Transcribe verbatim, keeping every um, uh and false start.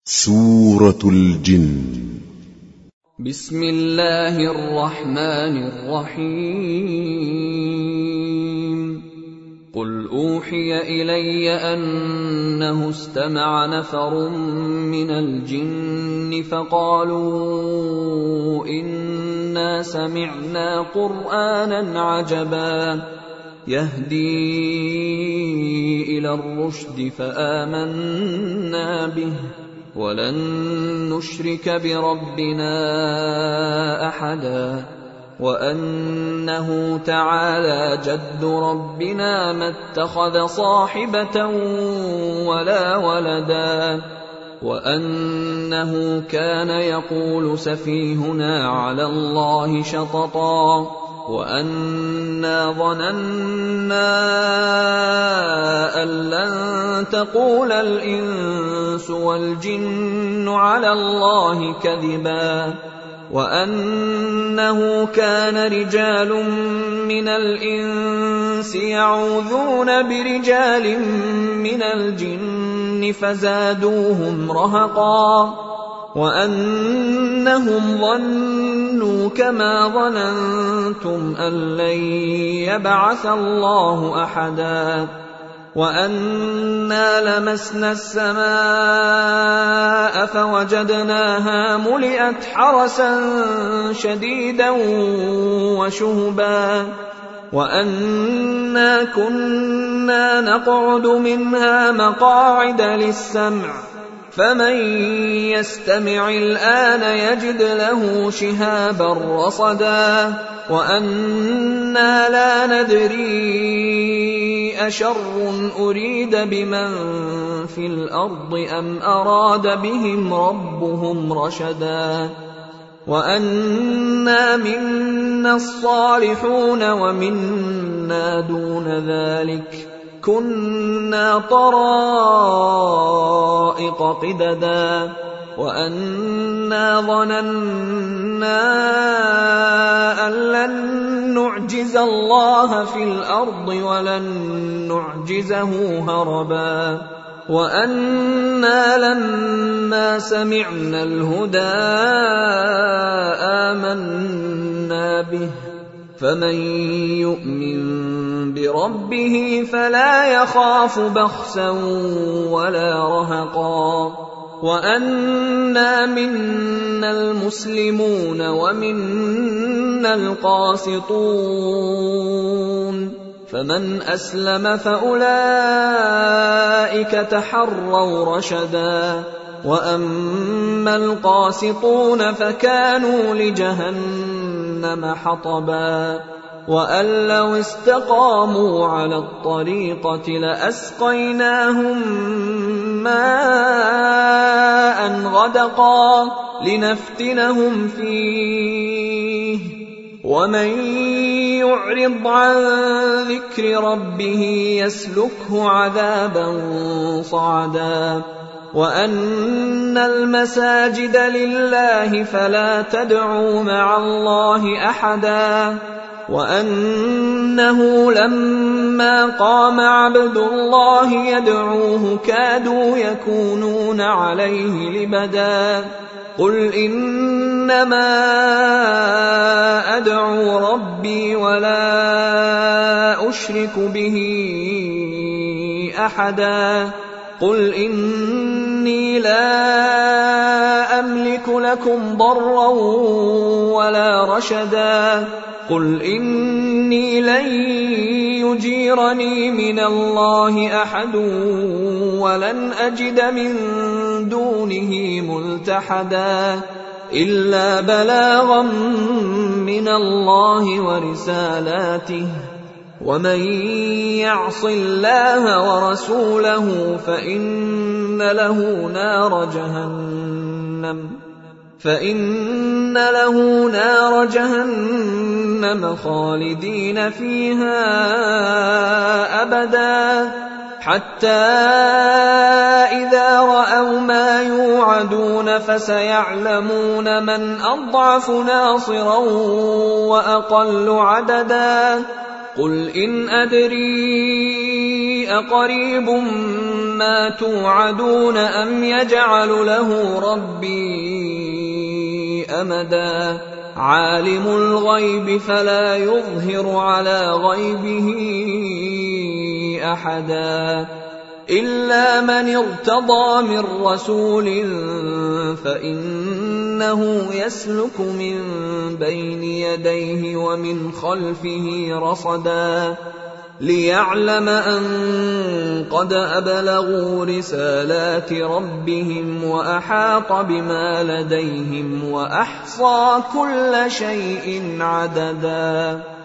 سورة الجن. بسم الله الرحمن الرحيم. قل أوحي إلي أنه استمع نفر من الجن فقالوا إنا سمعنا قرآنا عجبا يهدي إلى الرشد فآمنا به ولن نشرك بربنا أحدا وأنه تعالى جد ربنا ما اتخذ صاحبة ولا ولدا وأنه كان يقول سفيهنا على الله شططا وأنا ظننا أن لن تقول الإنس والجن على الله كذبا وأنه كان رجال من الإنس يعوذون برجال من الجن فزادوهم رهقا وأنهم ظنوا كما ظننتم أن لن يبعث الله أحدا وأنا لمسنا السماء فوجدناها ملئت حرسا شديدا وشهبا وأنا كنا نقعد منها مقاعد للسمع فمن يستمع الآن يجد له شهابا رصدا وأنا لا ندري أشر أريد بمن في الأرض أم أراد بهم ربهم رشدا وأنا منا الصالحون ومنا دون ذلك كنا طرائق قددا وأنا ظننا أن لن نعجز الله في الأرض ولن نعجزه هربا وأنا لما سمعنا الهدى آمنا به فمن يؤمن بربه فلا يخاف بخسا ولا رهقا وأنا منا المسلمون ومنا القاسطون فمن أسلم فأولئك تحروا رشدا وأما القاسطون فكانوا لجهنم حطبا وأن لو استقاموا على الطريقة لأسقيناهم ماء غدقا لنفتنهم فيه ومن يعرض عن ذكر ربه يسلكه عذابا صعدا وأن المساجد لله فلا تدعوا مع الله أحدا وأنه لما قام عبد الله يدعوه كادوا يكونون عليه لبدا قل إنما أدعو ربي ولا أشرك به أحدا قل إني لا أملك لكم ضرا ولا رشدا قل إني لن يجيرني من الله أحد ولن أجد من دونه ملتحدا إلا بلاغا من الله ورسالاته ومن يعص الله ورسوله فإن له نار جهنم فإن له نار جهنم خالدين فيها أبدا حتى إذا رأوا ما يوعدون فسيعلمون من أضعف ناصرا وأقل عددا قل إن أدري أقريب ما توعدون أم يجعل له ربي أمدا عالم الغيب فلا يظهر على غيبه أحدا إلا من ارتضى من رسول فإنه يسلك من بين يديه ومن خلفه رصدا ليعلم أن قد أبلغوا رسالات ربهم وأحاط بما لديهم وأحصى كل شيء عددا.